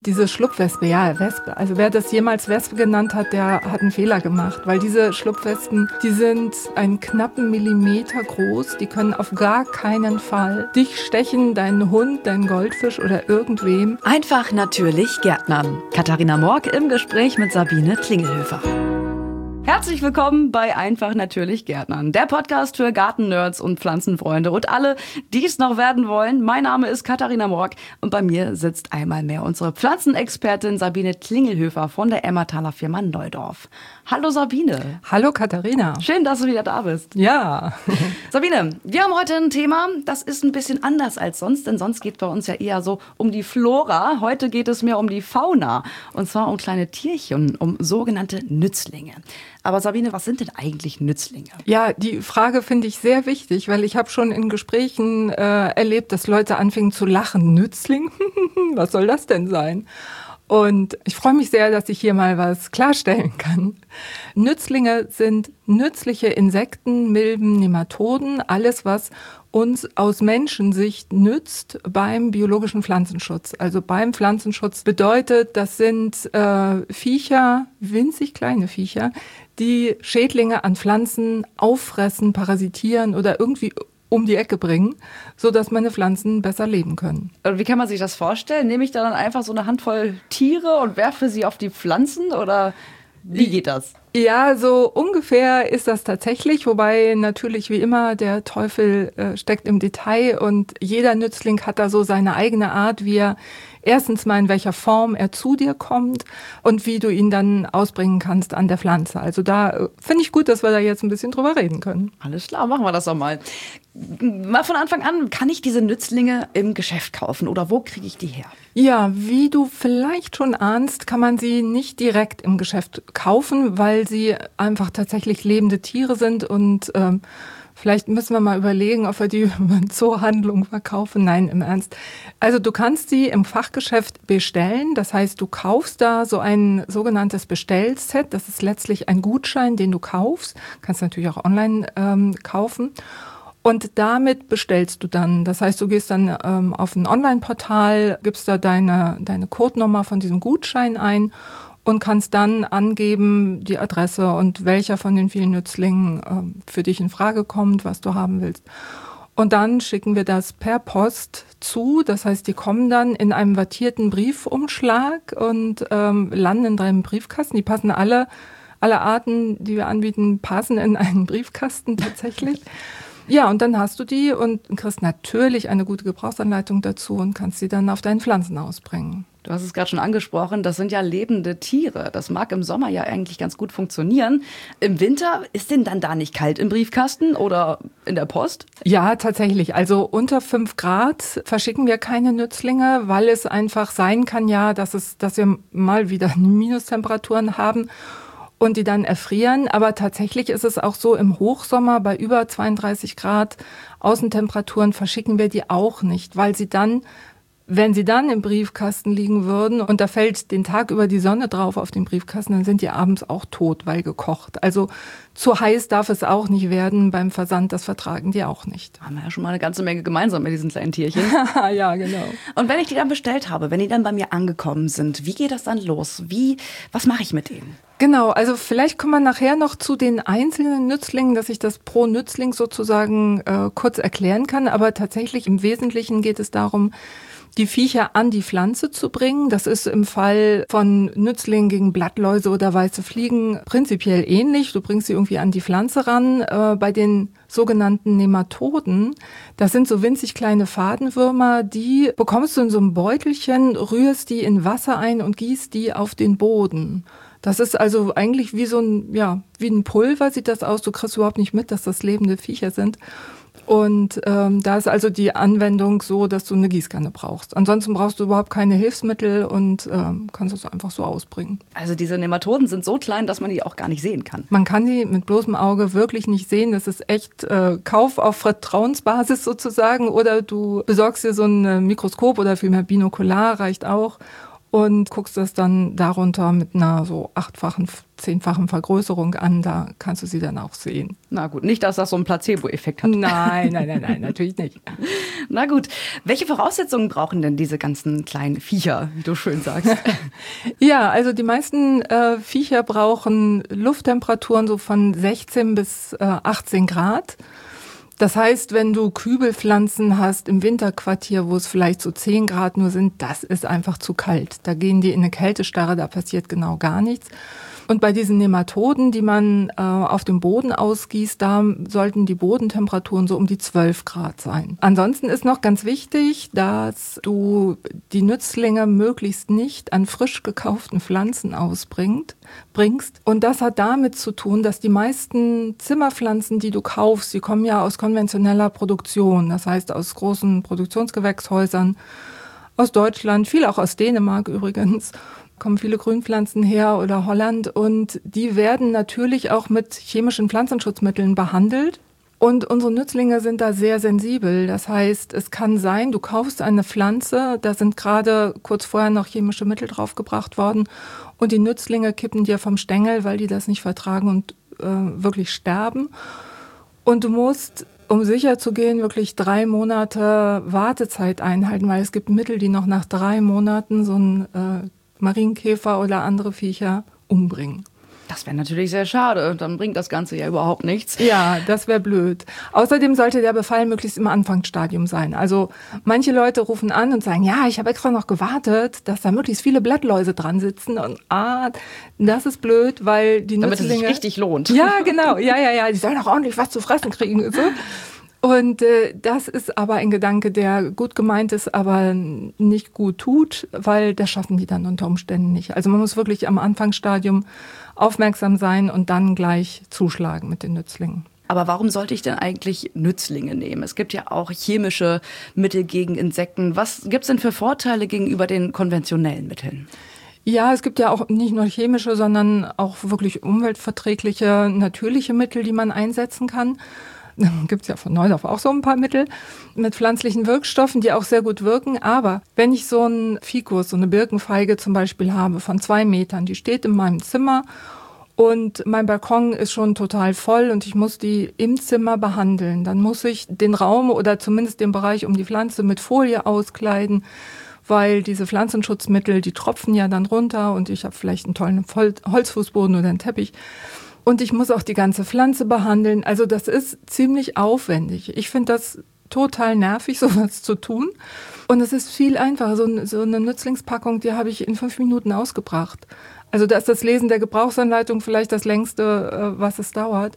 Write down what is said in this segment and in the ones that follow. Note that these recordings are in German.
Diese Schlupfwespe, ja, Wespe. Also wer das jemals Wespe genannt hat, der hat einen Fehler gemacht. Weil diese Schlupfwespen, die sind einen knappen Millimeter groß. Die können auf gar keinen Fall dich stechen, deinen Hund, deinen Goldfisch oder irgendwem. Einfach natürlich Gärtnern. Katharina Morg im Gespräch mit Sabine Klingelhöfer. Herzlich willkommen bei Einfach natürlich Gärtnern, der Podcast für Gartennerds und Pflanzenfreunde und alle, die es noch werden wollen. Mein Name ist Katharina Morg und bei mir sitzt einmal mehr unsere Pflanzenexpertin Sabine Klingelhöfer von der Emmertaler Firma Neudorf. Hallo Sabine. Hallo Katharina. Schön, dass du wieder da bist. Ja. Sabine, wir haben heute ein Thema, das ist ein bisschen anders als sonst, denn sonst geht bei uns ja eher so um die Flora. Heute geht es mehr um die Fauna und zwar um kleine Tierchen, um sogenannte Nützlinge. Aber Sabine, was sind denn eigentlich Nützlinge? Ja, die Frage finde ich sehr wichtig, weil ich habe schon in Gesprächen erlebt, dass Leute anfingen zu lachen. Nützling? Was soll das denn sein? Und ich freue mich sehr, dass ich hier mal was klarstellen kann. Nützlinge sind nützliche Insekten, Milben, Nematoden, alles, was uns aus Menschensicht nützt beim biologischen Pflanzenschutz. Also beim Pflanzenschutz bedeutet, das sind Viecher, winzig kleine Viecher, die Schädlinge an Pflanzen auffressen, parasitieren oder irgendwie um die Ecke bringen, sodass meine Pflanzen besser leben können. Und wie kann man sich das vorstellen? Nehme ich da dann einfach so eine Handvoll Tiere und werfe sie auf die Pflanzen oder wie geht das? Ja, so ungefähr ist das tatsächlich, wobei natürlich wie immer der Teufel steckt im Detail und jeder Nützling hat da so seine eigene Art, wie er erstens mal in welcher Form er zu dir kommt und wie du ihn dann ausbringen kannst an der Pflanze. Also da finde ich gut, dass wir da jetzt ein bisschen drüber reden können. Alles klar, machen wir das doch mal. Mal von Anfang an, kann ich diese Nützlinge im Geschäft kaufen oder wo kriege ich die her? Ja, wie du vielleicht schon ahnst, kann man sie nicht direkt im Geschäft kaufen, weil sie einfach tatsächlich lebende Tiere sind und vielleicht müssen wir mal überlegen, ob wir die über eine Zoohandlung verkaufen. Nein, im Ernst. Also du kannst sie im Fachgeschäft bestellen. Das heißt, du kaufst da so ein sogenanntes Bestellset. Das ist letztlich ein Gutschein, den du kaufst. Kannst natürlich auch online kaufen. Und damit bestellst du dann. Das heißt, du gehst dann auf ein Online-Portal, gibst da deine Codenummer von diesem Gutschein ein und kannst dann angeben die Adresse und welcher von den vielen Nützlingen für dich in Frage kommt, was du haben willst. Und dann schicken wir das per Post zu. Das heißt, die kommen dann in einem wattierten Briefumschlag und landen in deinem Briefkasten. Die passen alle Arten, die wir anbieten, passen in einen Briefkasten tatsächlich. Ja, und dann hast du die und kriegst natürlich eine gute Gebrauchsanleitung dazu und kannst sie dann auf deinen Pflanzen ausbringen. Du hast es gerade schon angesprochen, das sind ja lebende Tiere. Das mag im Sommer ja eigentlich ganz gut funktionieren. Im Winter, ist denn dann da nicht kalt im Briefkasten oder in der Post? Ja, tatsächlich. Also unter 5 Grad verschicken wir keine Nützlinge, weil es einfach sein kann ja, dass wir mal wieder Minustemperaturen haben und die dann erfrieren. Aber tatsächlich ist es auch so, im Hochsommer bei über 32 Grad Außentemperaturen verschicken wir die auch nicht, weil sie dann, wenn sie dann im Briefkasten liegen würden und da fällt den Tag über die Sonne drauf auf den Briefkasten, dann sind die abends auch tot, weil gekocht. Also zu heiß darf es auch nicht werden beim Versand, das vertragen die auch nicht. Haben wir ja schon mal eine ganze Menge gemeinsam mit diesen kleinen Tierchen. Ja, genau. Und wenn ich die dann bestellt habe, wenn die dann bei mir angekommen sind, wie geht das dann los? Was mache ich mit denen? Genau, also vielleicht kommen wir nachher noch zu den einzelnen Nützlingen, dass ich das pro Nützling sozusagen kurz erklären kann. Aber tatsächlich im Wesentlichen geht es darum, die Viecher an die Pflanze zu bringen. Das ist im Fall von Nützlingen gegen Blattläuse oder weiße Fliegen prinzipiell ähnlich. Du bringst sie irgendwie an die Pflanze ran. Bei den sogenannten Nematoden, das sind so winzig kleine Fadenwürmer, die bekommst du in so einem Beutelchen, rührst die in Wasser ein und gießt die auf den Boden. Das ist also eigentlich wie wie ein Pulver sieht das aus. Du kriegst überhaupt nicht mit, dass das lebende Viecher sind. Und da ist also die Anwendung so, dass du eine Gießkanne brauchst. Ansonsten brauchst du überhaupt keine Hilfsmittel und kannst es einfach so ausbringen. Also diese Nematoden sind so klein, dass man die auch gar nicht sehen kann. Man kann die mit bloßem Auge wirklich nicht sehen. Das ist echt Kauf auf Vertrauensbasis sozusagen. Oder du besorgst dir so ein Mikroskop oder vielmehr Binokular, reicht auch. und guckst das dann darunter mit einer so 8-fachen, 10-fachen Vergrößerung an. Da kannst du sie dann auch sehen. Na gut, nicht, dass das so einen Placebo-Effekt hat. Nein, natürlich nicht. Na gut, welche Voraussetzungen brauchen denn diese ganzen kleinen Viecher, wie du schön sagst? Ja, also die meisten Viecher brauchen Lufttemperaturen so von 16 bis 18 Grad. Das heißt, wenn du Kübelpflanzen hast im Winterquartier, wo es vielleicht so 10 Grad nur sind, das ist einfach zu kalt. Da gehen die in eine Kältestarre, da passiert genau gar nichts. Und bei diesen Nematoden, die man auf dem Boden ausgießt, da sollten die Bodentemperaturen so um die 12 Grad sein. Ansonsten ist noch ganz wichtig, dass du die Nützlinge möglichst nicht an frisch gekauften Pflanzen bringst. Und das hat damit zu tun, dass die meisten Zimmerpflanzen, die du kaufst, die kommen ja aus konventioneller Produktion. Das heißt aus großen Produktionsgewächshäusern, aus Deutschland, viel auch aus Dänemark übrigens. Kommen viele Grünpflanzen her oder Holland und die werden natürlich auch mit chemischen Pflanzenschutzmitteln behandelt. Und unsere Nützlinge sind da sehr sensibel. Das heißt, es kann sein, du kaufst eine Pflanze, da sind gerade kurz vorher noch chemische Mittel draufgebracht worden und die Nützlinge kippen dir vom Stängel, weil die das nicht vertragen und wirklich sterben. Und du musst, um sicher zu gehen, wirklich 3 Monate Wartezeit einhalten, weil es gibt Mittel, die noch nach 3 Monaten so ein Marienkäfer oder andere Viecher umbringen. Das wäre natürlich sehr schade. Dann bringt das Ganze ja überhaupt nichts. Ja, das wäre blöd. Außerdem sollte der Befall möglichst im Anfangsstadium sein. Also manche Leute rufen an und sagen, ja, ich habe extra noch gewartet, dass da möglichst viele Blattläuse dran sitzen. Und das ist blöd, weil die Damit Nützlinge... es sich richtig lohnt. Ja, genau. Ja. Die sollen auch ordentlich was zu fressen kriegen. So. Und das ist aber ein Gedanke, der gut gemeint ist, aber nicht gut tut, weil das schaffen die dann unter Umständen nicht. Also man muss wirklich am Anfangsstadium aufmerksam sein und dann gleich zuschlagen mit den Nützlingen. Aber warum sollte ich denn eigentlich Nützlinge nehmen? Es gibt ja auch chemische Mittel gegen Insekten. Was gibt es denn für Vorteile gegenüber den konventionellen Mitteln? Ja, es gibt ja auch nicht nur chemische, sondern auch wirklich umweltverträgliche, natürliche Mittel, die man einsetzen kann. Gibt es ja von Neudorf auch so ein paar Mittel mit pflanzlichen Wirkstoffen, die auch sehr gut wirken. Aber wenn ich so einen Ficus, so eine Birkenfeige zum Beispiel habe von 2 Metern, die steht in meinem Zimmer und mein Balkon ist schon total voll und ich muss die im Zimmer behandeln, dann muss ich den Raum oder zumindest den Bereich um die Pflanze mit Folie auskleiden, weil diese Pflanzenschutzmittel, die tropfen ja dann runter und ich habe vielleicht einen tollen Holzfußboden oder einen Teppich. Und ich muss auch die ganze Pflanze behandeln. Also das ist ziemlich aufwendig. Ich finde das total nervig, sowas zu tun. Und es ist viel einfacher. So eine Nützlingspackung, die habe ich in 5 Minuten ausgebracht. Also da ist das Lesen der Gebrauchsanleitung vielleicht das längste, was es dauert.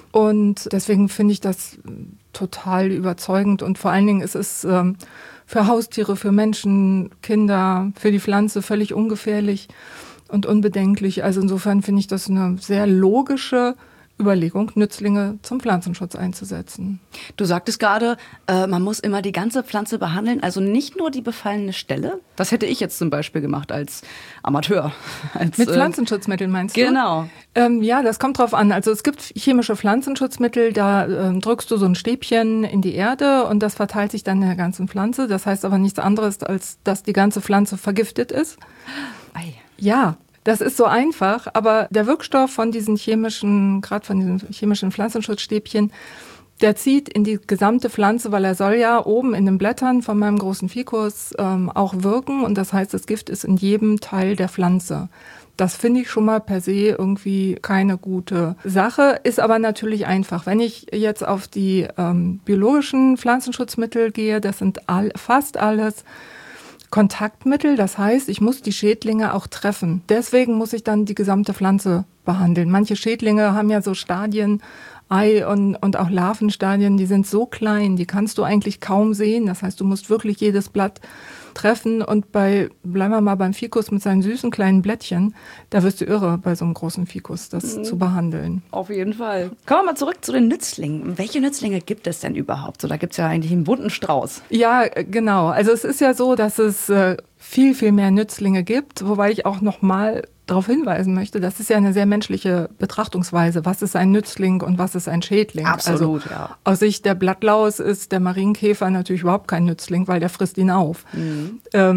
Und deswegen finde ich das total überzeugend. Und vor allen Dingen ist es für Haustiere, für Menschen, Kinder, für die Pflanze völlig ungefährlich und unbedenklich. Also insofern finde ich das eine sehr logische Überlegung, Nützlinge zum Pflanzenschutz einzusetzen. Du sagtest gerade, man muss immer die ganze Pflanze behandeln, also nicht nur die befallene Stelle. Das hätte ich jetzt zum Beispiel gemacht als Amateur. Mit Pflanzenschutzmitteln meinst du? Genau. Ja, das kommt drauf an. Also es gibt chemische Pflanzenschutzmittel, da drückst du so ein Stäbchen in die Erde und das verteilt sich dann in der ganzen Pflanze. Das heißt aber nichts anderes, als dass die ganze Pflanze vergiftet ist. Ei. Ja, das ist so einfach, aber der Wirkstoff von diesen gerade von diesen chemischen Pflanzenschutzstäbchen, der zieht in die gesamte Pflanze, weil er soll ja oben in den Blättern von meinem großen Ficus auch wirken und das heißt, das Gift ist in jedem Teil der Pflanze. Das finde ich schon mal per se irgendwie keine gute Sache, ist aber natürlich einfach. Wenn ich jetzt auf die biologischen Pflanzenschutzmittel gehe, das sind fast alles Kontaktmittel, das heißt, ich muss die Schädlinge auch treffen. Deswegen muss ich dann die gesamte Pflanze behandeln. Manche Schädlinge haben ja so Stadien, Ei- und auch Larvenstadien, die sind so klein, die kannst du eigentlich kaum sehen. Das heißt, du musst wirklich jedes Blatt treffen und bleiben wir mal beim Ficus mit seinen süßen kleinen Blättchen, da wirst du irre, bei so einem großen Ficus das zu behandeln. Auf jeden Fall. Kommen wir mal zurück zu den Nützlingen. Welche Nützlinge gibt es denn überhaupt? So, da gibt es ja eigentlich einen bunten Strauß. Ja, genau. Also es ist ja so, dass es viel, viel mehr Nützlinge gibt, wobei ich auch noch mal darauf hinweisen möchte, das ist ja eine sehr menschliche Betrachtungsweise. Was ist ein Nützling und was ist ein Schädling? Absolut, also, ja. Aus Sicht der Blattlaus ist der Marienkäfer natürlich überhaupt kein Nützling, weil der frisst ihn auf.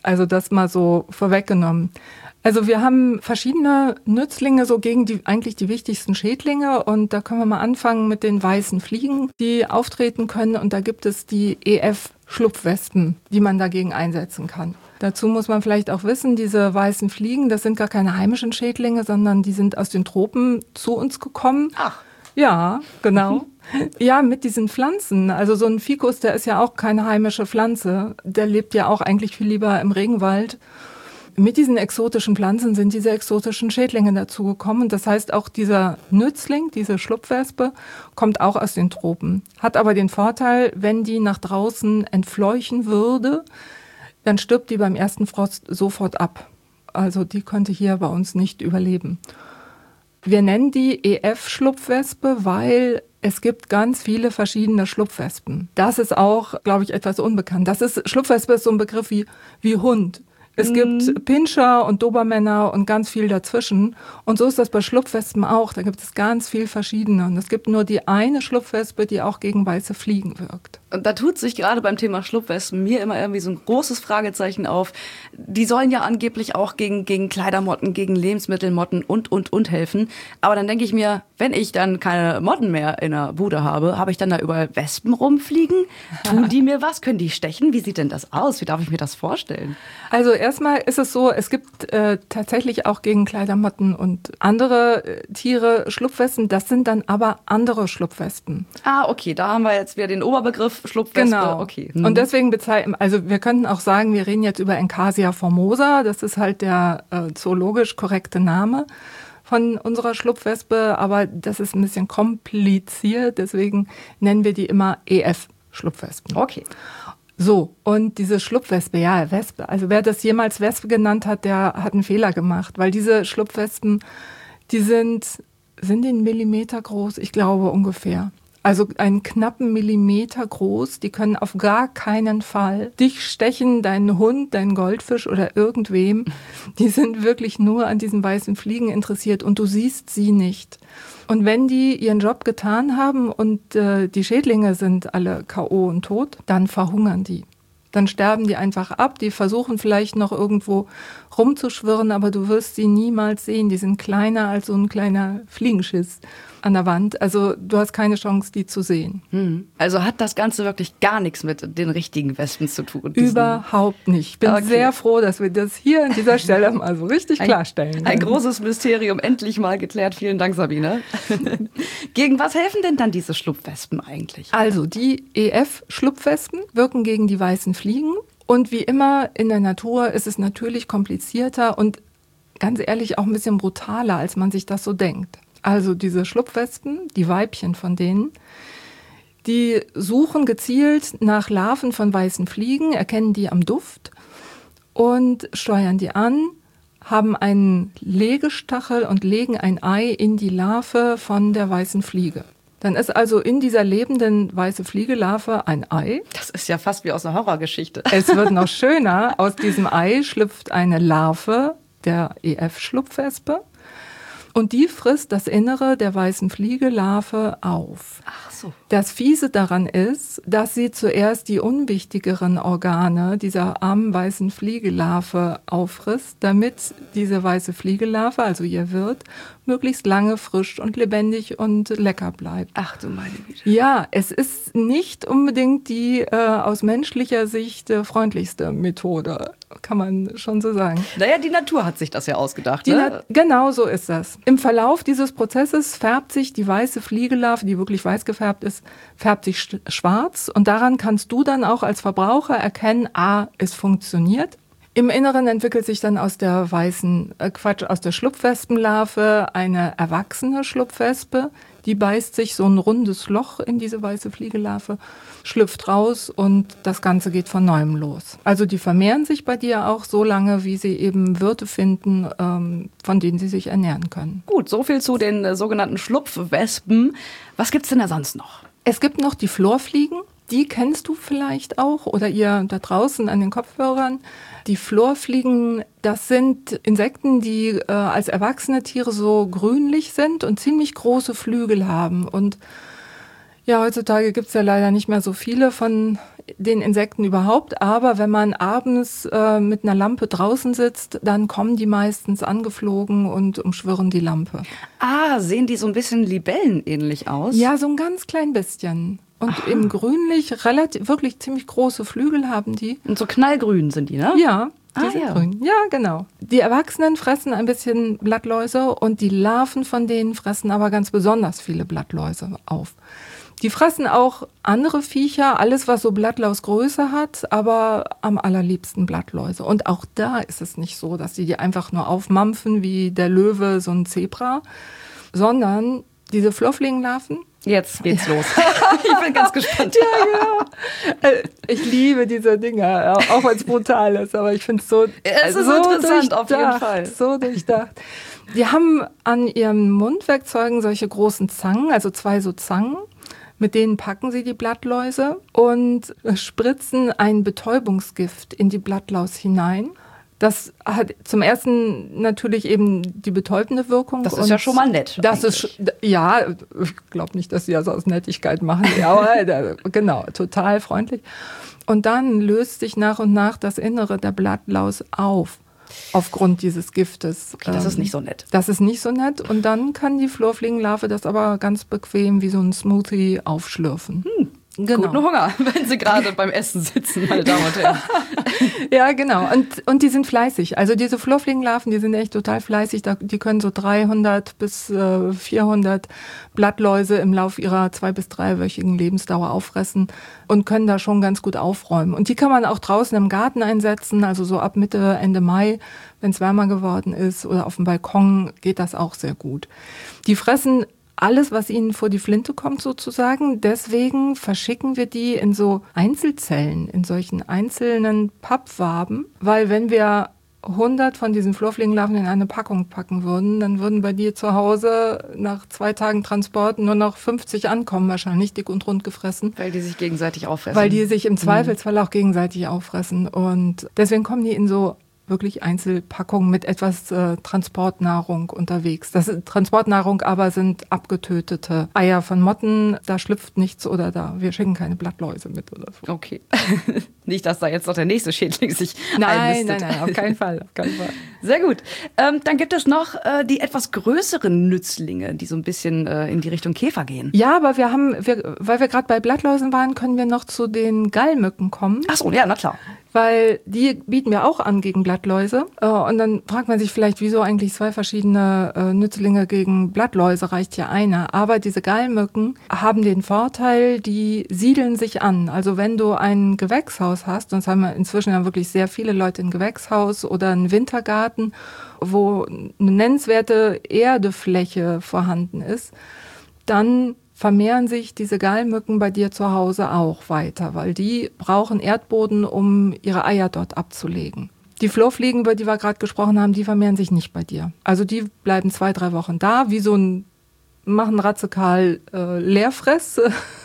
Also das mal so vorweggenommen. Also wir haben verschiedene Nützlinge so gegen eigentlich die wichtigsten Schädlinge und da können wir mal anfangen mit den weißen Fliegen, die auftreten können und da gibt es die EF-Schlupfwespen, die man dagegen einsetzen kann. Dazu muss man vielleicht auch wissen, diese weißen Fliegen, das sind gar keine heimischen Schädlinge, sondern die sind aus den Tropen zu uns gekommen. Ach. Ja, genau. Ja, mit diesen Pflanzen. Also so ein Ficus, der ist ja auch keine heimische Pflanze. Der lebt ja auch eigentlich viel lieber im Regenwald. Mit diesen exotischen Pflanzen sind diese exotischen Schädlinge dazugekommen. Das heißt, auch dieser Nützling, diese Schlupfwespe, kommt auch aus den Tropen. Hat aber den Vorteil, wenn die nach draußen entfleuchen würde, dann stirbt die beim ersten Frost sofort ab. Also die könnte hier bei uns nicht überleben. Wir nennen die EF-Schlupfwespe, weil es gibt ganz viele verschiedene Schlupfwespen. Das ist auch, glaube ich, etwas unbekannt. Schlupfwespe ist so ein Begriff wie Hund. Es gibt Pinscher und Dobermänner und ganz viel dazwischen. Und so ist das bei Schlupfwespen auch. Da gibt es ganz viel verschiedene. Und es gibt nur die eine Schlupfwespe, die auch gegen weiße Fliegen wirkt. Und da tut sich gerade beim Thema Schlupfwespen mir immer irgendwie so ein großes Fragezeichen auf. Die sollen ja angeblich auch gegen Kleidermotten, gegen Lebensmittelmotten und helfen. Aber dann denke ich mir, wenn ich dann keine Motten mehr in der Bude habe, habe ich dann da überall Wespen rumfliegen? Tun die mir was? Können die stechen? Wie sieht denn das aus? Wie darf ich mir das vorstellen? Also erstmal ist es so, es gibt tatsächlich auch gegen Kleidermotten und andere Tiere Schlupfwespen. Das sind dann aber andere Schlupfwespen. Ah, okay, da haben wir jetzt wieder den Oberbegriff Schlupfwespe. Genau. Okay. Und deswegen also wir könnten auch sagen, wir reden jetzt über Encarsia formosa. Das ist halt der zoologisch korrekte Name von unserer Schlupfwespe, aber das ist ein bisschen kompliziert. Deswegen nennen wir die immer EF-Schlupfwespen. Okay. So, und diese Schlupfwespe, ja, Wespe, also wer das jemals Wespe genannt hat, der hat einen Fehler gemacht, weil diese Schlupfwespen, die sind die einen Millimeter groß? Ich glaube ungefähr. Also einen knappen Millimeter groß, die können auf gar keinen Fall dich stechen, deinen Hund, deinen Goldfisch oder irgendwem. Die sind wirklich nur an diesen weißen Fliegen interessiert und du siehst sie nicht. Und wenn die ihren Job getan haben und die Schädlinge sind alle K.O. und tot, dann verhungern die. Dann sterben die einfach ab, die versuchen vielleicht noch irgendwo rumzuschwirren, aber du wirst sie niemals sehen. Die sind kleiner als so ein kleiner Fliegenschiss an der Wand. Also du hast keine Chance, die zu sehen. Also hat das Ganze wirklich gar nichts mit den richtigen Wespen zu tun? Überhaupt nicht. Ich bin sehr froh, dass wir das hier an dieser Stelle mal so richtig klarstellen. Ein großes Mysterium, endlich mal geklärt. Vielen Dank, Sabine. Gegen was helfen denn dann diese Schlupfwespen eigentlich? Also die EF-Schlupfwespen wirken gegen die weißen Fliegen. Und wie immer in der Natur ist es natürlich komplizierter und ganz ehrlich auch ein bisschen brutaler, als man sich das so denkt. Also diese Schlupfwespen, die Weibchen von denen, die suchen gezielt nach Larven von weißen Fliegen, erkennen die am Duft und steuern die an, haben einen Legestachel und legen ein Ei in die Larve von der weißen Fliege. Dann ist also in dieser lebenden weiße Fliegelarve ein Ei. Das ist ja fast wie aus einer Horrorgeschichte. Es wird noch schöner. Aus diesem Ei schlüpft eine Larve der EF-Schlupfwespe. Und die frisst das Innere der weißen Fliegelarve auf. Ach so. Das Fiese daran ist, dass sie zuerst die unwichtigeren Organe dieser armen weißen Fliegelarve auffrisst, damit diese weiße Fliegelarve, also ihr Wirt, möglichst lange frisch und lebendig und lecker bleibt. Ach du meine Güte. Ja, es ist nicht unbedingt die aus menschlicher Sicht freundlichste Methode, kann man schon so sagen. Naja, die Natur hat sich das ja ausgedacht, ne? Genau so ist das. Im Verlauf dieses Prozesses färbt sich die weiße Fliegelarve, die wirklich weiß gefärbt ist, färbt sich schwarz. Und daran kannst du dann auch als Verbraucher erkennen, es funktioniert. Im Inneren entwickelt sich dann aus der aus der Schlupfwespenlarve eine erwachsene Schlupfwespe. Die beißt sich so ein rundes Loch in diese weiße Fliegelarve, schlüpft raus und das Ganze geht von neuem los. Also die vermehren sich bei dir auch so lange, wie sie eben Wirte finden, von denen sie sich ernähren können. Gut, so viel zu den sogenannten Schlupfwespen. Was gibt's denn da sonst noch? Es gibt noch die Florfliegen. Die kennst du vielleicht auch oder ihr da draußen an den Kopfhörern. Die Florfliegen, das sind Insekten, die als erwachsene Tiere so grünlich sind und ziemlich große Flügel haben. Und ja, heutzutage gibt's ja leider nicht mehr so viele von den Insekten überhaupt, aber wenn man abends mit einer Lampe draußen sitzt, dann kommen die meistens angeflogen und umschwirren die Lampe. Ah, sehen die so ein bisschen libellenähnlich aus? Ja, so ein ganz klein bisschen. Und im Grünlich wirklich ziemlich große Flügel haben die. Und so knallgrün sind die, ne? Ja, die sind grün. Ja, genau. Die Erwachsenen fressen ein bisschen Blattläuse und die Larven von denen fressen aber ganz besonders viele Blattläuse auf. Die fressen auch andere Viecher, alles was so Blattlausgröße hat, aber am allerliebsten Blattläuse. Und auch da ist es nicht so, dass die einfach nur aufmampfen wie der Löwe, so ein Zebra, sondern diese Fluffling-Larven. Jetzt geht's los. Ich bin ganz gespannt. Ja. Ich liebe diese Dinger, auch wenn es brutal ist, aber ich finde es so, es ist so interessant, auf jeden Fall. So durchdacht. Die haben an ihren Mundwerkzeugen solche großen Zangen, also 2 so Zangen. Mit denen packen sie die Blattläuse und spritzen ein Betäubungsgift in die Blattlaus hinein. Das hat zum ersten natürlich eben die betäubende Wirkung. Das ist ja schon mal nett. Das ist, ja, ich glaube nicht, dass sie das aus Nettigkeit machen. Aber genau, total freundlich. Und dann löst sich nach und nach das Innere der Blattlaus auf. Aufgrund dieses Giftes. Okay, das ist nicht so nett. Das ist nicht so nett. Und dann kann die Flurfliegenlarve das aber ganz bequem wie so ein Smoothie aufschlürfen. Genau. Guten Hunger, wenn Sie gerade beim Essen sitzen, meine Damen und Herren. Ja, genau. Und die sind fleißig. Also diese Flurfliegenlarven, die sind echt total fleißig. Die können so 300 bis 400 Blattläuse im Lauf ihrer 2- bis 3-wöchigen Lebensdauer auffressen und können da schon ganz gut aufräumen. Und die kann man auch draußen im Garten einsetzen, also so ab Mitte, Ende Mai, wenn es wärmer geworden ist, oder auf dem Balkon geht das auch sehr gut. Die fressen alles, was ihnen vor die Flinte kommt sozusagen. Deswegen verschicken wir die in so Einzelzellen, in solchen einzelnen Pappwaben. Weil wenn wir 100 von diesen Flurfliegenlarven in eine Packung packen würden, dann würden bei dir zu Hause nach 2 Tagen Transport nur noch 50 ankommen, wahrscheinlich dick und rund gefressen. Weil die sich gegenseitig auffressen. Weil die sich im Zweifelsfall auch gegenseitig auffressen. Und deswegen kommen die in so wirklich Einzelpackungen mit etwas Transportnahrung unterwegs. Das ist Transportnahrung aber sind abgetötete Eier von Motten. Da schlüpft nichts oder wir schicken keine Blattläuse mit oder so. Okay. Nicht, dass da jetzt noch der nächste Schädling sich Nein, einnistet. nein, auf keinen Fall. Auf keinen Fall. Sehr gut. Dann gibt es noch die etwas größeren Nützlinge, die so ein bisschen in die Richtung Käfer gehen. Ja, aber weil wir gerade bei Blattläusen waren, können wir noch zu den Gallmücken kommen. Ach so, ja, na klar. Weil die bieten wir auch an gegen Blattläuse. Und dann fragt man sich vielleicht, wieso eigentlich 2 verschiedene Nützlinge gegen Blattläuse, reicht ja einer. Aber diese Gallmücken haben den Vorteil, die siedeln sich an. Also wenn du ein Gewächshaus hast, und das haben wir inzwischen ja wirklich sehr viele Leute, ein Gewächshaus oder einen Wintergarten, wo eine nennenswerte Erdefläche vorhanden ist, dann vermehren sich diese Gallmücken bei dir zu Hause auch weiter, weil die brauchen Erdboden, um ihre Eier dort abzulegen. Die Flurfliegen, über die wir gerade gesprochen haben, die vermehren sich nicht bei dir. Also die bleiben 2-3 Wochen da, wie so machen radikal Leerfress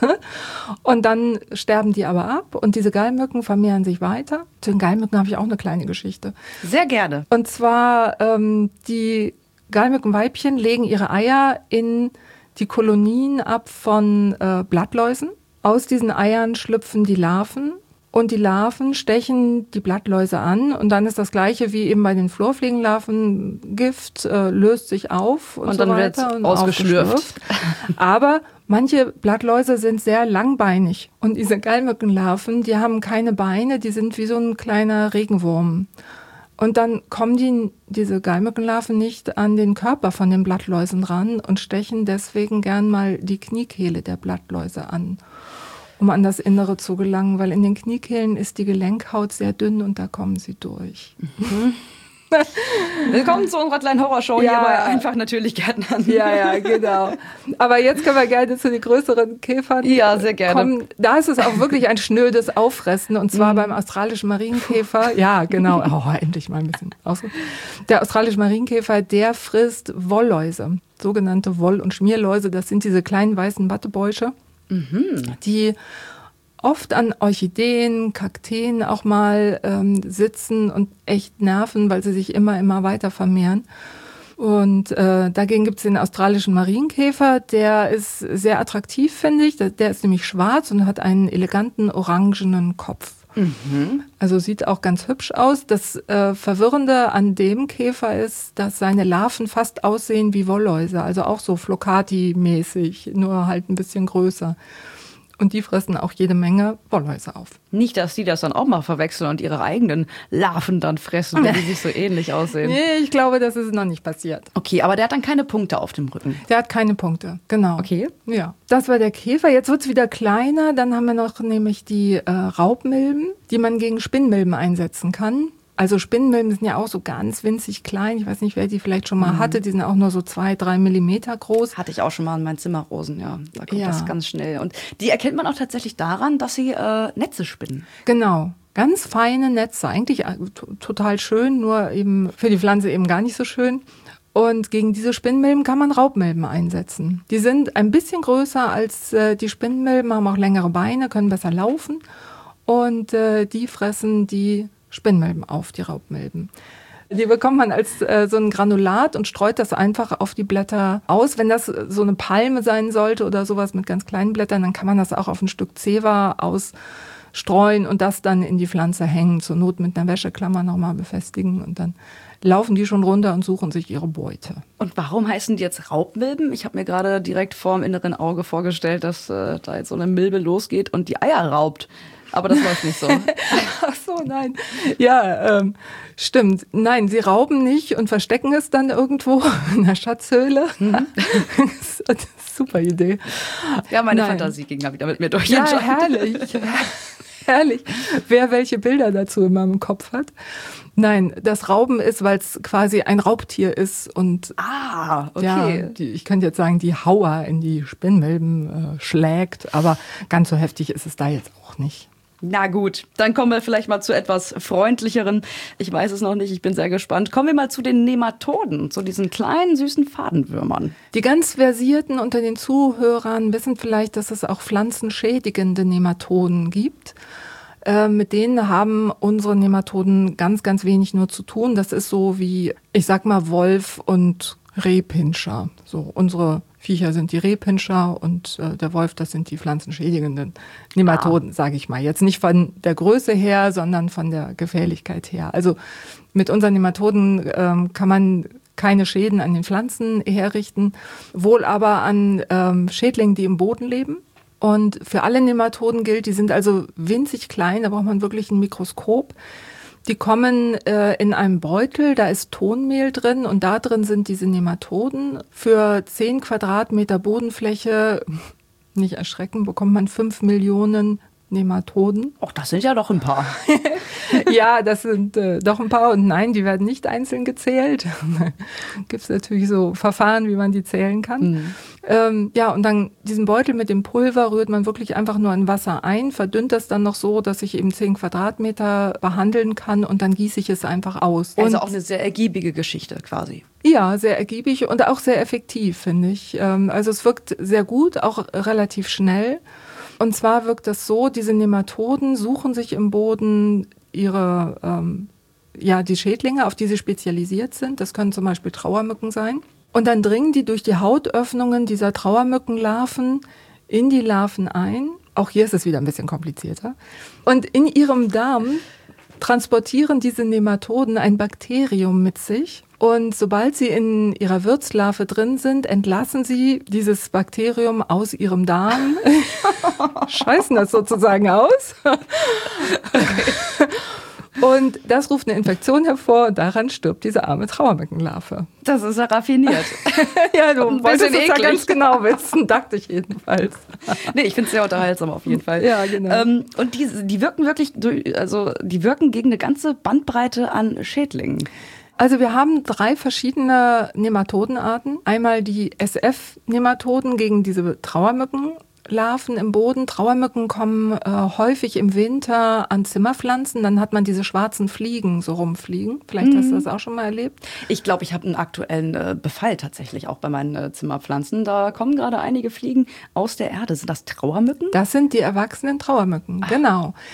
und dann sterben die aber ab und diese Gallmücken vermehren sich weiter. Zu den Gallmücken habe ich auch eine kleine Geschichte. Sehr gerne. Und zwar die Gallmückenweibchen legen ihre Eier in die Kolonien ab von Blattläusen. Aus diesen Eiern schlüpfen die Larven und die Larven stechen die Blattläuse an und dann ist das Gleiche wie eben bei den Flurfliegenlarven. Gift löst sich auf und so dann weiter. wird ausgeschlürft. Aber manche Blattläuse sind sehr langbeinig und diese Gallmückenlarven, die haben keine Beine, die sind wie so ein kleiner Regenwurm. Und dann kommen diese Gallmückenlarven nicht an den Körper von den Blattläusen ran und stechen deswegen gern mal die Kniekehle der Blattläuse an, um an das Innere zu gelangen, weil in den Kniekehlen ist die Gelenkhaut sehr dünn und da kommen sie durch. Mhm. Willkommen zu unserer kleinen Horrorshow hier bei Einfach natürlich Gärtnern. Ja, genau. Aber jetzt können wir gerne zu den größeren Käfern sehr gerne kommen. Da ist es auch wirklich ein schnödes Auffressen und zwar beim australischen Marienkäfer. Ja, genau. Oh, endlich mal ein bisschen ausruhen. Der australische Marienkäfer, der frisst Wollläuse, sogenannte Woll- und Schmierläuse. Das sind diese kleinen weißen Wattebäusche, die oft an Orchideen, Kakteen auch mal sitzen und echt nerven, weil sie sich immer weiter vermehren. Und dagegen gibt es den australischen Marienkäfer, der ist sehr attraktiv, finde ich. Der ist nämlich schwarz und hat einen eleganten orangenen Kopf. Also sieht auch ganz hübsch aus. Das Verwirrende an dem Käfer ist, dass seine Larven fast aussehen wie Wollläuse, also auch so Flocati-mäßig, nur halt ein bisschen größer. Und die fressen auch jede Menge Wollläuse auf. Nicht, dass die das dann auch mal verwechseln und ihre eigenen Larven dann fressen, wenn die sich so ähnlich aussehen. Nee, ich glaube, das ist noch nicht passiert. Okay, aber der hat dann keine Punkte auf dem Rücken. Der hat keine Punkte, genau. Okay. Ja, das war der Käfer. Jetzt wird's wieder kleiner. Dann haben wir noch nämlich die Raubmilben, die man gegen Spinnmilben einsetzen kann. Also Spinnmilben sind ja auch so ganz winzig klein. Ich weiß nicht, wer die vielleicht schon mal hatte. Die sind auch nur so 2-3 Millimeter groß. Hatte ich auch schon mal in meinen Zimmerrosen, ja. Da kommt das ganz schnell. Und die erkennt man auch tatsächlich daran, dass sie Netze spinnen. Genau. Ganz feine Netze. Eigentlich total schön, nur eben für die Pflanze eben gar nicht so schön. Und gegen diese Spinnmilben kann man Raubmilben einsetzen. Die sind ein bisschen größer als die Spinnmilben, haben auch längere Beine, können besser laufen. Und die fressen die Spinnmilben auf, die Raubmilben. Die bekommt man als so ein Granulat und streut das einfach auf die Blätter aus. Wenn das so eine Palme sein sollte oder sowas mit ganz kleinen Blättern, dann kann man das auch auf ein Stück Zewa ausstreuen und das dann in die Pflanze hängen. Zur Not mit einer Wäscheklammer nochmal befestigen und dann laufen die schon runter und suchen sich ihre Beute. Und warum heißen die jetzt Raubmilben? Ich habe mir gerade direkt vor dem inneren Auge vorgestellt, dass da jetzt so eine Milbe losgeht und die Eier raubt. Aber das läuft nicht so. Ach so, nein. Ja, stimmt. Nein, sie rauben nicht und verstecken es dann irgendwo in der Schatzhöhle. Das ist eine super Idee. Ja, meine Fantasie ging da wieder mit mir durch. Ja, herrlich. Herrlich. Wer welche Bilder dazu in meinem Kopf hat. Nein, das Rauben ist, weil es quasi ein Raubtier ist und okay. Ja, ich könnte jetzt sagen, die Hauer in die Spinnmilben schlägt, aber ganz so heftig ist es da jetzt auch nicht. Na gut, dann kommen wir vielleicht mal zu etwas freundlicheren. Ich weiß es noch nicht, ich bin sehr gespannt. Kommen wir mal zu den Nematoden, zu diesen kleinen, süßen Fadenwürmern. Die ganz Versierten unter den Zuhörern wissen vielleicht, dass es auch pflanzenschädigende Nematoden gibt. Mit denen haben unsere Nematoden ganz, ganz wenig nur zu tun. Das ist so wie, ich sag mal, Wolf und Rehpinscher. So, unsere Viecher sind die Rehpinscher und der Wolf, das sind die pflanzenschädigenden Nematoden, sage ich mal. Jetzt nicht von der Größe her, sondern von der Gefährlichkeit her. Also mit unseren Nematoden kann man keine Schäden an den Pflanzen herrichten, wohl aber an Schädlingen, die im Boden leben. Und für alle Nematoden gilt, die sind also winzig klein, da braucht man wirklich ein Mikroskop. Die kommen in einem Beutel, da ist Tonmehl drin und da drin sind diese Nematoden. Für 10 Quadratmeter Bodenfläche, nicht erschrecken, bekommt man 5 Millionen Nematoden. Och, das sind ja doch ein paar. Ja, das sind doch ein paar und nein, die werden nicht einzeln gezählt. Gibt es natürlich so Verfahren, wie man die zählen kann. Ja, und dann diesen Beutel mit dem Pulver rührt man wirklich einfach nur in Wasser ein, verdünnt das dann noch so, dass ich eben 10 Quadratmeter behandeln kann und dann gieße ich es einfach aus. Also auch eine sehr ergiebige Geschichte quasi. Ja, sehr ergiebig und auch sehr effektiv, finde ich. Also es wirkt sehr gut, auch relativ schnell. Und zwar wirkt das so, diese Nematoden suchen sich im Boden ihre, die Schädlinge, auf die sie spezialisiert sind. Das können zum Beispiel Trauermücken sein. Und dann dringen die durch die Hautöffnungen dieser Trauermückenlarven in die Larven ein. Auch hier ist es wieder ein bisschen komplizierter. Und in ihrem Darm transportieren diese Nematoden ein Bakterium mit sich. Und sobald sie in ihrer Wirtslarve drin sind, entlassen sie dieses Bakterium aus ihrem Darm, scheißen das sozusagen aus. Und das ruft eine Infektion hervor und daran stirbt diese arme Trauermückenlarve. Das ist ja raffiniert. Ja, du wolltest es ja ganz genau wissen, dachte ich jedenfalls. Nee, ich finde es sehr unterhaltsam auf jeden Fall. Ja, genau. Und die wirken wirklich, die wirken gegen eine ganze Bandbreite an Schädlingen. Also wir haben 3 verschiedene Nematodenarten. Einmal die SF-Nematoden gegen diese Trauermückenlarven im Boden. Trauermücken kommen häufig im Winter an Zimmerpflanzen. Dann hat man diese schwarzen Fliegen so rumfliegen. Vielleicht hast du das auch schon mal erlebt. Ich glaube, ich habe einen aktuellen Befall tatsächlich auch bei meinen Zimmerpflanzen. Da kommen gerade einige Fliegen aus der Erde. Sind das Trauermücken? Das sind die erwachsenen Trauermücken, genau.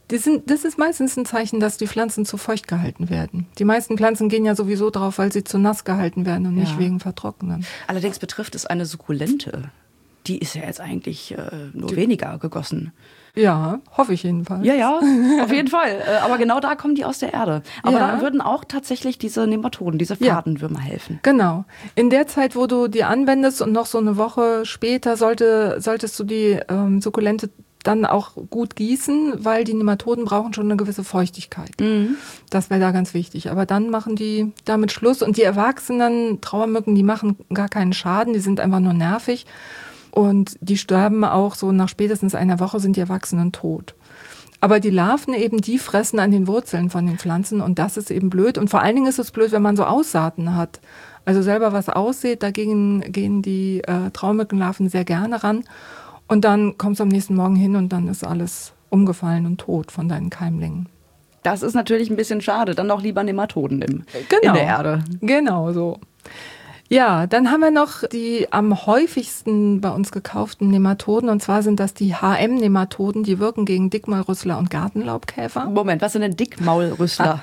Das ist meistens ein Zeichen, dass die Pflanzen zu feucht gehalten werden. Die meisten Pflanzen gehen ja sowieso drauf, weil sie zu nass gehalten werden und nicht wegen Vertrocknen. Allerdings betrifft es eine Sukkulente. Die ist ja jetzt eigentlich nur weniger gegossen. Ja, hoffe ich jedenfalls. Ja, auf jeden Fall. Aber genau da kommen die aus der Erde. Aber da würden auch tatsächlich diese Nematoden, diese Fadenwürmer helfen. Genau. In der Zeit, wo du die anwendest und noch so eine Woche später solltest du die Sukkulente dann auch gut gießen, weil die Nematoden brauchen schon eine gewisse Feuchtigkeit. Das wäre da ganz wichtig. Aber dann machen die damit Schluss. Und die erwachsenen Trauermücken, die machen gar keinen Schaden, die sind einfach nur nervig. Und die sterben auch so nach spätestens einer Woche sind die Erwachsenen tot. Aber die Larven eben, die fressen an den Wurzeln von den Pflanzen und das ist eben blöd. Und vor allen Dingen ist es blöd, wenn man so Aussaaten hat. Also selber was aussät, dagegen gehen die Trauermückenlarven sehr gerne ran. Und dann kommst du am nächsten Morgen hin und dann ist alles umgefallen und tot von deinen Keimlingen. Das ist natürlich ein bisschen schade. Dann doch lieber Nematoden in der Erde. Genau so. Ja, dann haben wir noch die am häufigsten bei uns gekauften Nematoden. Und zwar sind das die HM-Nematoden, die wirken gegen Dickmaulrüssler und Gartenlaubkäfer. Moment, was sind denn Dickmaulrüssler?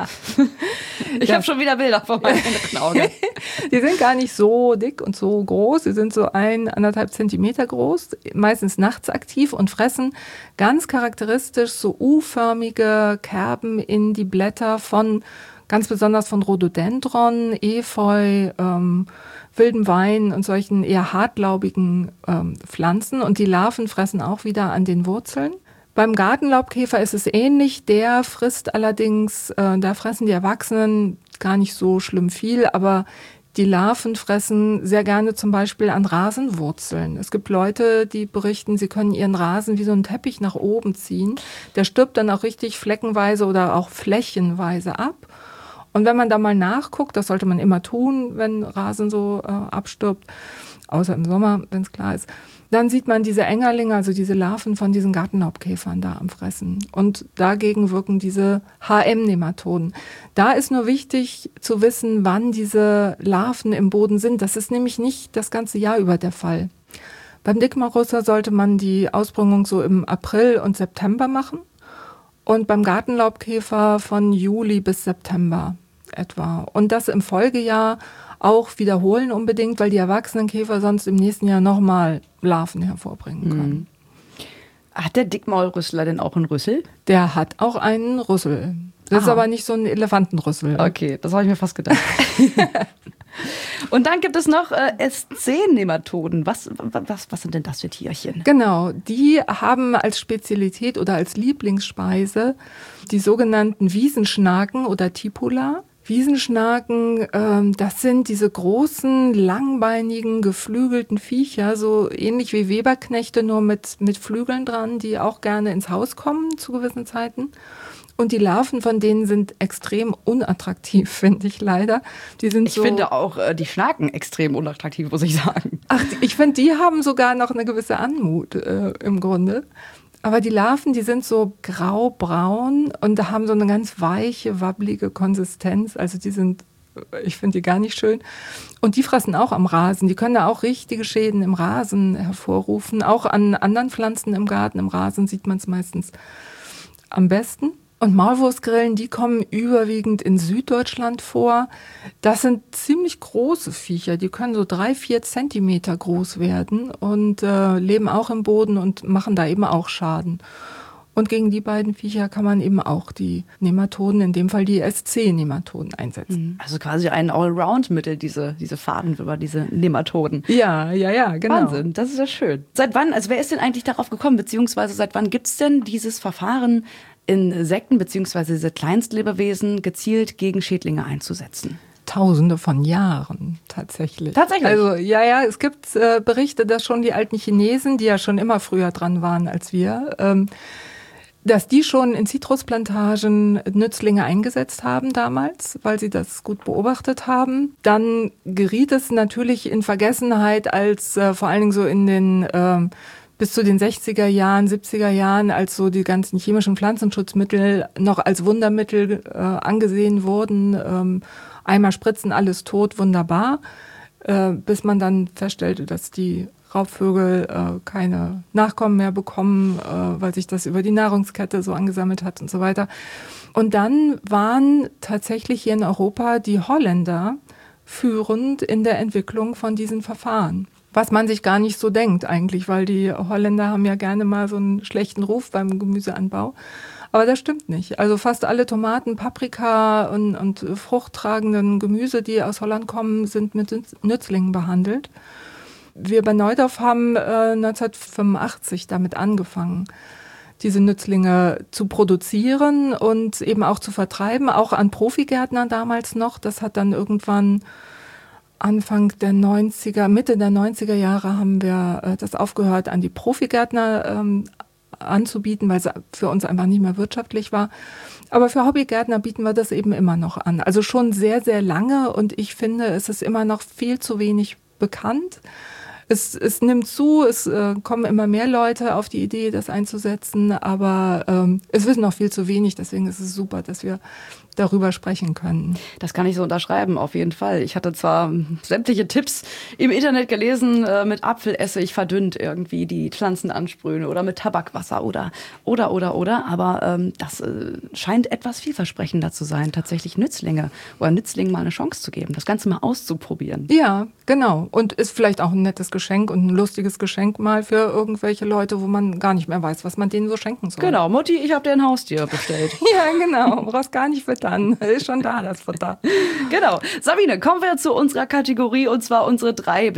Ich habe schon wieder Bilder vor meinem Auge. Die sind gar nicht so dick und so groß. Sie sind so 1,5 Zentimeter groß, meistens nachts aktiv und fressen ganz charakteristisch so U-förmige Kerben in die Blätter ganz besonders von Rhododendron, Efeu, wildem Wein und solchen eher hartlaubigen Pflanzen. Und die Larven fressen auch wieder an den Wurzeln. Beim Gartenlaubkäfer ist es ähnlich. Der frisst allerdings, da fressen die Erwachsenen gar nicht so schlimm viel, aber die Larven fressen sehr gerne zum Beispiel an Rasenwurzeln. Es gibt Leute, die berichten, sie können ihren Rasen wie so einen Teppich nach oben ziehen. Der stirbt dann auch richtig fleckenweise oder auch flächenweise ab. Und wenn man da mal nachguckt, das sollte man immer tun, wenn Rasen so abstirbt, außer im Sommer, wenn es klar ist, dann sieht man diese Engerlinge, also diese Larven von diesen Gartenlaubkäfern da am Fressen. Und dagegen wirken diese HM-Nematoden. Da ist nur wichtig zu wissen, wann diese Larven im Boden sind. Das ist nämlich nicht das ganze Jahr über der Fall. Beim Dickmaulrüssler sollte man die Ausbringung so im April und September machen. Und beim Gartenlaubkäfer von Juli bis September etwa. Und das im Folgejahr auch wiederholen unbedingt, weil die erwachsenen Käfer sonst im nächsten Jahr nochmal Larven hervorbringen können. Hat der Dickmaulrüssler denn auch einen Rüssel? Der hat auch einen Rüssel. Das ist aber nicht so ein Elefantenrüssel. Okay, das habe ich mir fast gedacht. Und dann gibt es noch S10-Nematoden. Was sind denn das für Tierchen? Genau, die haben als Spezialität oder als Lieblingsspeise die sogenannten Wiesenschnaken oder Tipula. Wiesenschnaken, das sind diese großen, langbeinigen, geflügelten Viecher, so ähnlich wie Weberknechte, nur mit Flügeln dran, die auch gerne ins Haus kommen zu gewissen Zeiten. Und die Larven von denen sind extrem unattraktiv, finde ich leider. Ich finde auch die Schnaken extrem unattraktiv, muss ich sagen. Ach, ich finde, die haben sogar noch eine gewisse Anmut im Grunde. Aber die Larven, die sind so grau-braun und haben so eine ganz weiche, wabbelige Konsistenz. Also ich finde die gar nicht schön. Und die fressen auch am Rasen. Die können da auch richtige Schäden im Rasen hervorrufen. Auch an anderen Pflanzen im Garten, im Rasen sieht man es meistens am besten. Und Maulwurfsgrillen, die kommen überwiegend in Süddeutschland vor. Das sind ziemlich große Viecher, die können so 3-4 Zentimeter groß werden und leben auch im Boden und machen da eben auch Schaden. Und gegen die beiden Viecher kann man eben auch die Nematoden, in dem Fall die SC-Nematoden einsetzen. Also quasi ein Allround-Mittel, diese Fadenwürmer, diese Nematoden. Ja, genau. Wahnsinn, das ist ja schön. Seit wann, also wer ist denn eigentlich darauf gekommen, beziehungsweise seit wann gibt es denn dieses Verfahren, Insekten bzw. diese Kleinstlebewesen gezielt gegen Schädlinge einzusetzen? Tausende von Jahren tatsächlich. Tatsächlich? Also ja, es gibt Berichte, dass schon die alten Chinesen, die ja schon immer früher dran waren als wir, dass die schon in Zitrusplantagen Nützlinge eingesetzt haben damals, weil sie das gut beobachtet haben. Dann geriet es natürlich in Vergessenheit, als vor allen Dingen so in den bis zu den 60er Jahren, 70er Jahren, als so die ganzen chemischen Pflanzenschutzmittel noch als Wundermittel angesehen wurden. Einmal spritzen, alles tot, wunderbar. Bis man dann feststellte, dass die Raubvögel keine Nachkommen mehr bekommen, weil sich das über die Nahrungskette so angesammelt hat und so weiter. Und dann waren tatsächlich hier in Europa die Holländer führend in der Entwicklung von diesen Verfahren. Was man sich gar nicht so denkt eigentlich, weil die Holländer haben ja gerne mal so einen schlechten Ruf beim Gemüseanbau. Aber das stimmt nicht. Also fast alle Tomaten, Paprika und fruchttragenden Gemüse, die aus Holland kommen, sind mit Nützlingen behandelt. Wir bei Neudorf haben 1985 damit angefangen, diese Nützlinge zu produzieren und eben auch zu vertreiben, auch an Profigärtnern damals noch. Das hat dann irgendwann Anfang der 90er, Mitte der 90er Jahre haben wir das aufgehört, an die Profigärtner anzubieten, weil es für uns einfach nicht mehr wirtschaftlich war. Aber für Hobbygärtner bieten wir das eben immer noch an. Also schon sehr, sehr lange und ich finde, es ist immer noch viel zu wenig bekannt. Es nimmt zu, es kommen immer mehr Leute auf die Idee, das einzusetzen, aber es wissen noch viel zu wenig, deswegen ist es super, dass wir darüber sprechen können. Das kann ich so unterschreiben, auf jeden Fall. Ich hatte zwar sämtliche Tipps im Internet gelesen, mit Apfelessig verdünnt irgendwie die Pflanzen ansprühen oder mit Tabakwasser oder, aber das scheint etwas vielversprechender zu sein, tatsächlich Nützlingen mal eine Chance zu geben, das Ganze mal auszuprobieren. Ja, genau. Und ist vielleicht auch ein nettes Geschenk und ein lustiges Geschenk mal für irgendwelche Leute, wo man gar nicht mehr weiß, was man denen so schenken soll. Genau, Mutti, ich habe dir ein Haustier bestellt. Ja, genau. Du brauchst gar nicht füttern. Ist schon da, das Futter. Genau. Sabine, kommen wir zu unserer Kategorie und zwar unsere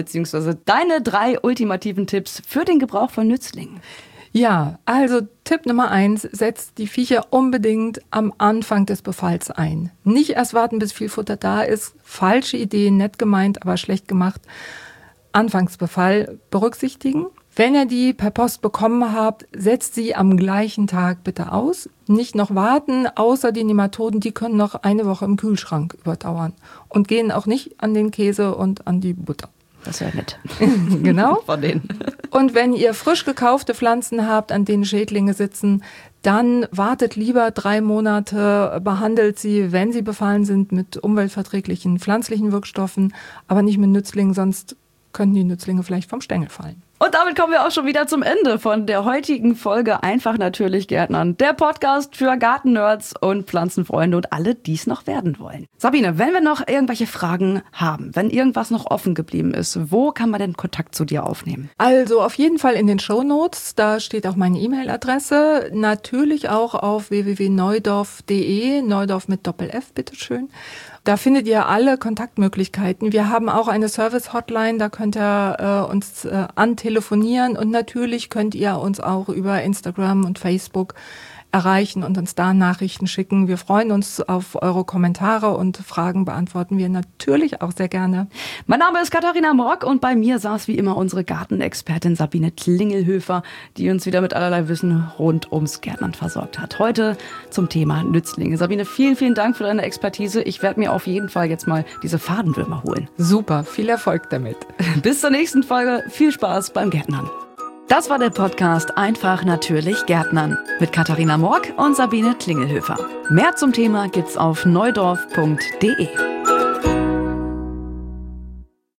deine 3 ultimativen Tipps für den Gebrauch von Nützlingen. Ja, also Tipp Nummer 1, setzt die Viecher unbedingt am Anfang des Befalls ein. Nicht erst warten, bis viel Futter da ist. Falsche Idee, nett gemeint, aber schlecht gemacht. Anfangsbefall berücksichtigen. Wenn ihr die per Post bekommen habt, setzt sie am gleichen Tag bitte aus. Nicht noch warten, außer die Nematoden, die können noch eine Woche im Kühlschrank überdauern und gehen auch nicht an den Käse und an die Butter. Das wäre nett. Genau. Von denen. Und wenn ihr frisch gekaufte Pflanzen habt, an denen Schädlinge sitzen, dann wartet lieber 3 Monate, behandelt sie, wenn sie befallen sind, mit umweltverträglichen pflanzlichen Wirkstoffen, aber nicht mit Nützlingen, sonst könnten die Nützlinge vielleicht vom Stängel fallen. Und damit kommen wir auch schon wieder zum Ende von der heutigen Folge Einfach natürlich Gärtnern. Der Podcast für Gartennerds und Pflanzenfreunde und alle, die es noch werden wollen. Sabine, wenn wir noch irgendwelche Fragen haben, wenn irgendwas noch offen geblieben ist, wo kann man denn Kontakt zu dir aufnehmen? Also auf jeden Fall in den Shownotes, da steht auch meine E-Mail-Adresse. Natürlich auch auf www.neudorf.de, Neudorf mit Doppel-F, bitteschön. Da findet ihr alle Kontaktmöglichkeiten. Wir haben auch eine Service-Hotline, da könnt ihr uns antelefonieren und natürlich könnt ihr uns auch über Instagram und Facebook erreichen und uns da Nachrichten schicken. Wir freuen uns auf eure Kommentare und Fragen beantworten wir natürlich auch sehr gerne. Mein Name ist Katharina Morg und bei mir saß wie immer unsere Gartenexpertin Sabine Klingelhöfer, die uns wieder mit allerlei Wissen rund ums Gärtnern versorgt hat. Heute zum Thema Nützlinge. Sabine, vielen, vielen Dank für deine Expertise. Ich werde mir auf jeden Fall jetzt mal diese Fadenwürmer holen. Super, viel Erfolg damit. Bis zur nächsten Folge. Viel Spaß beim Gärtnern. Das war der Podcast Einfach natürlich Gärtnern mit Katharina Morg und Sabine Klingelhöfer. Mehr zum Thema gibt's auf neudorf.de.